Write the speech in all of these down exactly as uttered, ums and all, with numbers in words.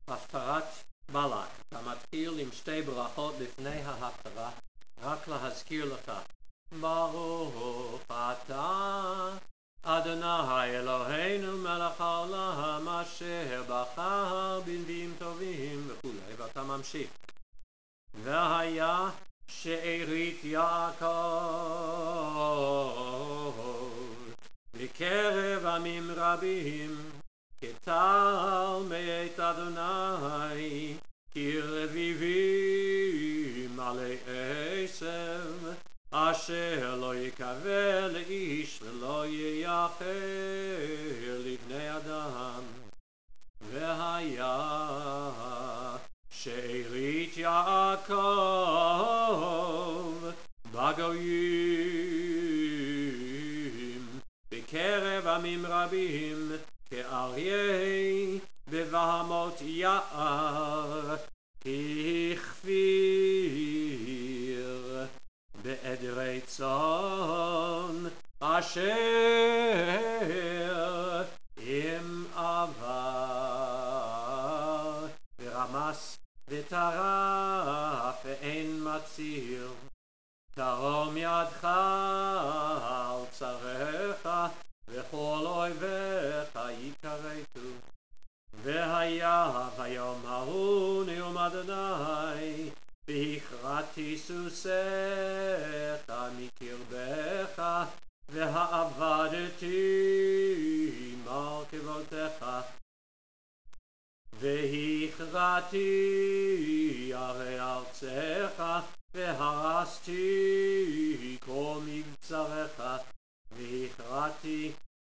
הפטרת בלק. אתה מתחיל עם שתי ברכות לפני ההפטרה, רק להזכיר לך. ברוך אתה אדוני אלוהינו מלך העולם אשר בחר בנביאים טובים וכולי, ואתה ממשיך. והיה שארית יעקב בקרב עמים רבים כטל מאת אדוני כרביבים עלי עשב אשר לא יקווה לאיש ולא ייחל לבני אדם. והיה שארית יעקב בגויים בקרב עמים רבים כאריה בבהמות יער ככפיר בעדרי צאן אשר אם עבר ורמס וטרף ואין מציר. תרום ידך על צריך וכל אויביך יכרתו. והיה ביום ההוא נאום אדוני והכרתי סוסיך מקרבך והעבדתי מרכבותיך והכרתי ערי ארצך והרסתי כל מבצריך והכרתי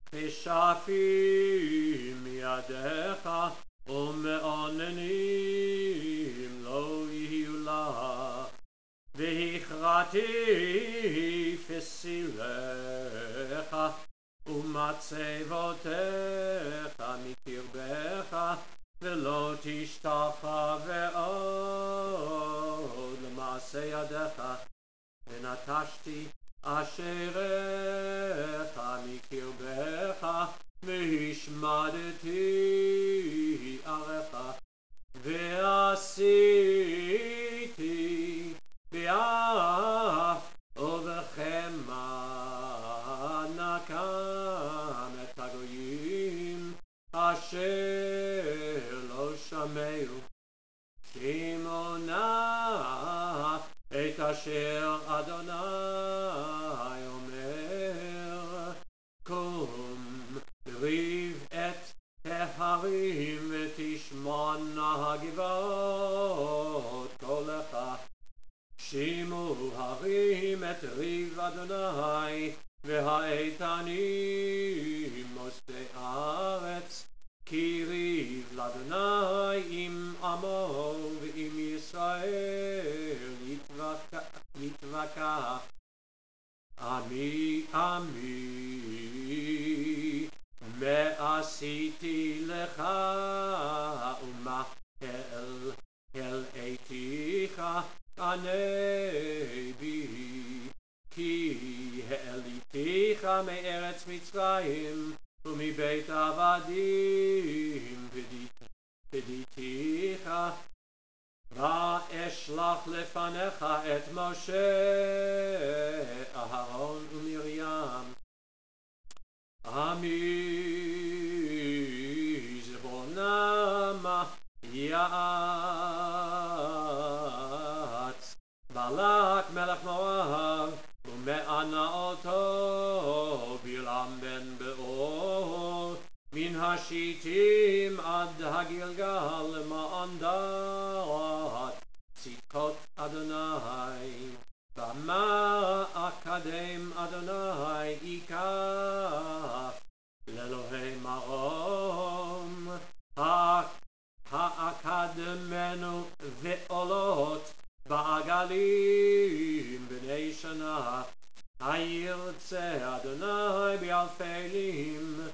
כשפים מידיך ומאוננים לא יהיו לך. והכרתי פסילך ומצבותיך מקרבך ולא תשתחווה עוד למעשה ידיך. ונטשתי אשריך מקרבך והשמדתי עריך ועשיתי באף ובחמא נקם את הגויים אשר לא שמעו. שמעו נא את אשר אדוני אומר. קום ריב את ההרים ותשמענה הגבעות קולך. שמעו הרים את ריב אדוני והאיתנים מוסדי ארץ. כי ריב לאדוני עם עמו ועם ישראל יתווכח. עמי עמי מה עשיתי לך ומה הל הלאתיך ענה בי. כי העליתיך מארץ מצרים ומבית עבדים פדיתיך. ואשלח לפניך את משה אהרון ומרים. עמי זבולנם יעץ בלק מלך מואב ומענה אותו בלעם בן בעור מן השיטים עד הגלגל למען דעת צדקות אדוני. במה אקדם אדוני ייקח לאלוהי מרום. האקדמנו ועולות בעגלים בני שנה. הירצה אדוני באלפים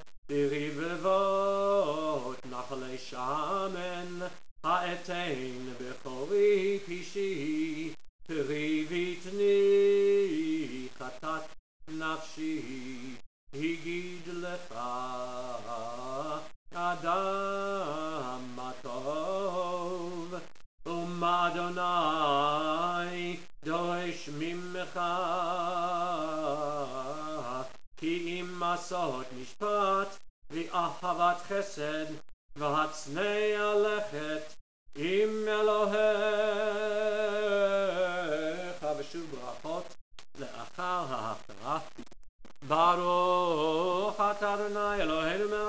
ברבבות נחלי שמן. האתן בכורי פישי פרי ויתני חטאת נפשי. הגיד לך אדם מה טוב אדוני דורש ממך כי אם מסורת משפט ואהבת חסד והצנע לכת עם אלוהיך ושוב ברכות לאחר ההפטרה. ברוך אתה אדוני אלוהינו